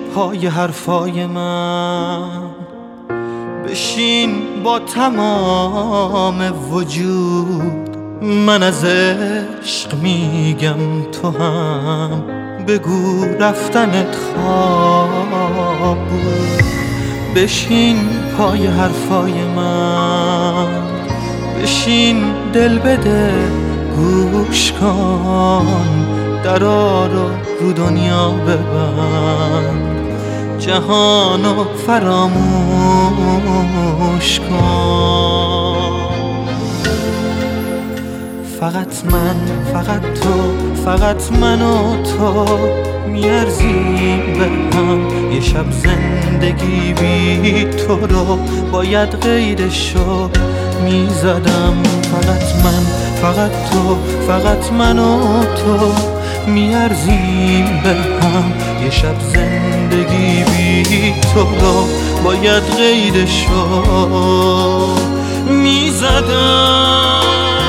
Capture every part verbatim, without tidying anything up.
پای حرفای من، بشین با تمام وجود من از عشق میگم، تو هم بگو رفتنت خواب بود. بشین پای حرفای من، بشین دل بده گوش کن، درا رو رو دنیا ببند، جهانو فراموش کن. فقط من، فقط تو، فقط من و تو میارزیم به هم. یه شب زندگی بی تو رو باید قیدشو میزدم. فقط من، فقط تو، فقط من و تو میارزیم به هم. یه شب زندگی بی تو رو باید قیدشو میزدم.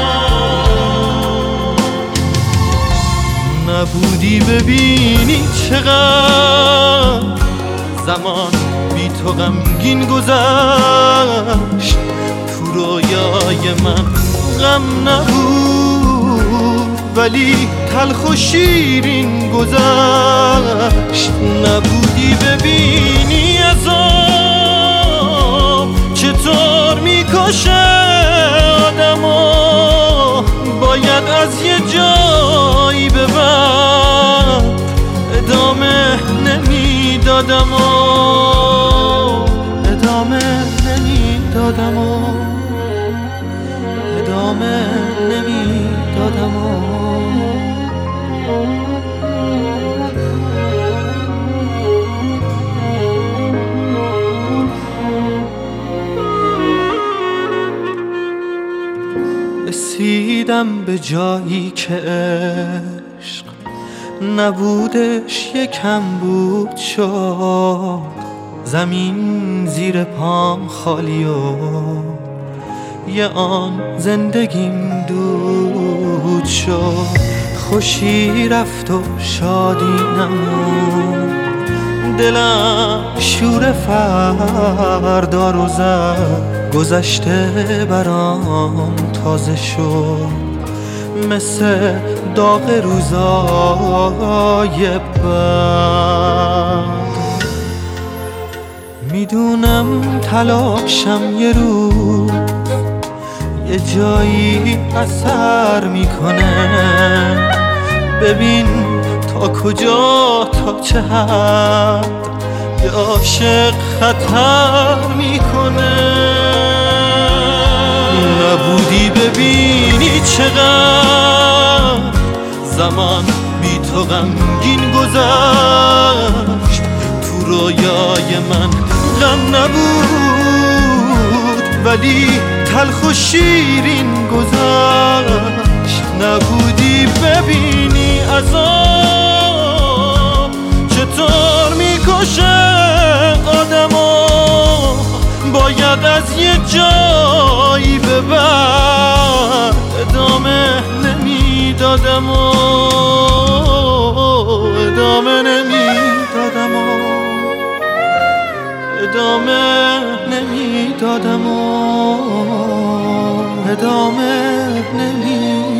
نبودی ببینی چقدر زمان بی تو غمگین گذشت. تو رویای من غم نبود ولی تلخ و شیرین گذشت. نبودی ببینی عذاب چطور میکشه آدمو، باید از یه جایی به بعد ادامه نمیدادم و ادامه نمیدادم و ادامه نمیدادم و رسیدم به جایی که عشق نبودش یکم بود شد. زمین زیر پام خالی و یه آن زندگیم دود شد. خوشی رفت و شادی نمون، دلم شور فردا رو زد. گذشته برام تازه شد مثل داغ روزای بعد. میدونم تلاشم یه روز یه جایی اثر میکنه. ببین تا کجا، تا چه حد یه عاشق خطر میکنه. نبودی ببینی چقدر زمان بی تو غمگین گذشت. تو رویای من غم نبود ولی تلخ و شیرین گذشت. نبودی ببینی عذاب چطور میکشه آدمو، باید از یه جایی به بعد ادامه نمیدادم و ادامه نمیدادم و ادامه نمیدادم و ادامه نمیدادم.